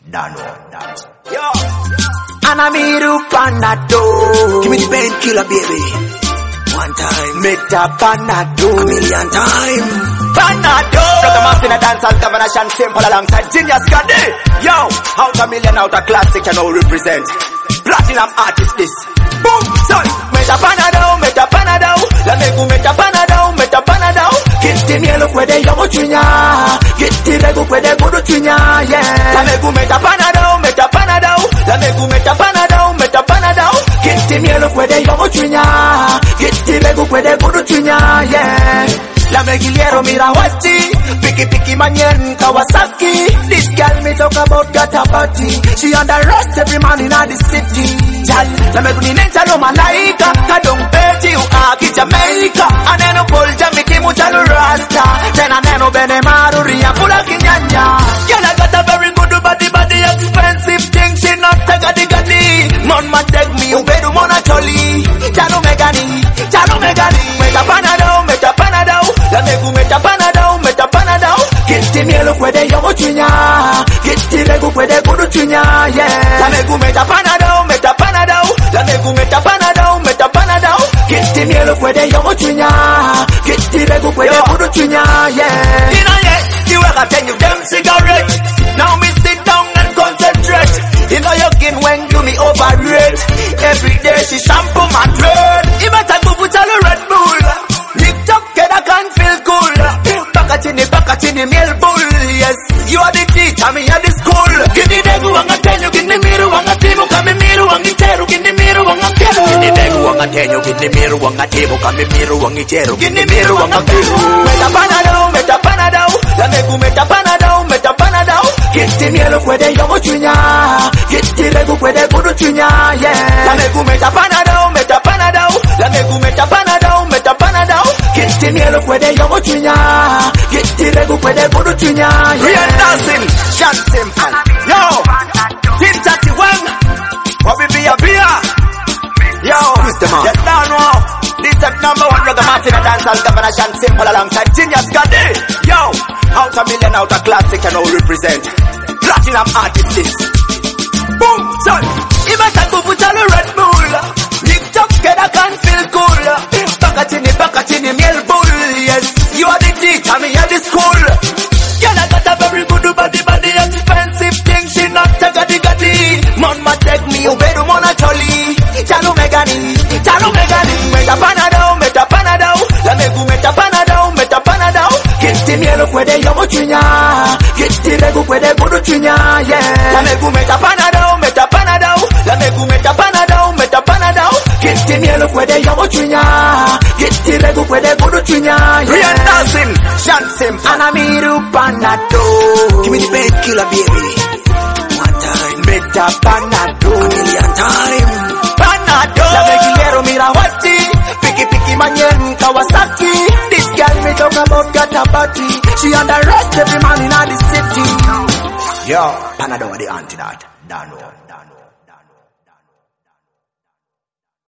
Dano, that. Yo, Anamiru Panado. Give me the painkiller, baby. One time. Meta Panado. A million time. Panado. From the master in a dancehall combination, simple alongside Genius Gandhi. Yo, out a million, out a classic, and all represent. Platinum artist this. Boom, son. Meta Panado, Meta Panado. La megu Meta Panado, Meta Panado. Kitti mielo kwede yomo chunya. Kitti regu kwede gudu chunya, yeah. La megu Meta Panado, Meta Panado. La megu Meta Panado, Meta Panado. Kitti mielo kwede yomo chunya. Kitti regu kwede gudu chunya, yeah. La megiliero mira wati. Piki piki manyen Kawasaki. This girl me talk about gata party. She underrest every man in the city. Jal, la meguni nencha lo malaika. Kadong peti uaki Jamaica. Aneno pol jamiki muchalu rasta. Tena neno bene maruri ya pula kinyanya. Girl I got a very good body expensive thing. She not tagadi. Mon man take me ubedu mona choli. Chalo megani. Meta Panado, Meta Panado. La megu Meta Panado, Meta Panado. Kitti mielo kwede yomo chunya. Kitti regu kwede gudu chunya, yeah. La megu Meta Panado, Meta Panado. La megu Meta Panado, Meta Panado. Kitti mielo kwede yomo chunya. Kitti regu kwede gudu chunya, yeah. You know yeah, you ever tell you them cigarette. Now me sit down and concentrate. You know you can when you me overrate. Every day she shampoo my dread. You better go put all the Red Bull. Lift up, get I can feel cool. Bakatini, meal bull, yes. You are the teacher, me at the school. Give the degu wanga tenyo, give the miru wanga timu, kami miru wangi teru, give the miru wanga keru. Give the degu wanga tenyo, give the miru wanga timu, kami miru wangi teru, give the miru wanga keru. Meta Panado, Meta Panado. La megu Meta Panado, Meta Panado. Kitti mielo kwede yomo chunya. Kitti regu kwede gudu chunya, yeah. La megu Meta Panado, Meta Panado. La megu Meta Panado, Meta Panado. Kitti mielo kwede yomo chunya. Kitti regu kwede gudu chunya, yeah. Real dancing, shant simple. Yo, Team 31. What we be a beer? Yo, get down now. This is number one reggae match in a dancehall combination, simple alongside Genius Gandhi. Yo, out a million, out a classic and all represent. Platinum artist this. Boom, son. Imata kubuchalo Red Bull. Lift up, get a can feel cool. Bakatini, meal bull, yes. You are the teacher, me at the school. Girl, I got a very good body expensive thing. She not tagadi. Mon ma take me, ubedu mona choli. Chalo megani. Meta Panado, Meta Panado. La megu Meta Panado, Meta Panado. Kitti mielo kwede yomo chunya. Kitti regu kwede gudu chunya, yeah. La megu Meta Panado, Meta Panado. La megu Meta Panado, Meta Panado. Kitti mielo kwede yomo chunya. Kitti regu kwede gudu chunya, yeah. Real dancing, shant simple. Anamiru Panado. Give me the painkiller, baby. One time. Meta Panado. A million time. Panado. La megiliero mira wati. Piki manyen Kawasaki. This girl me talk about gata party. She underrest every man in the city. Yo, Panado the antidote. Dano.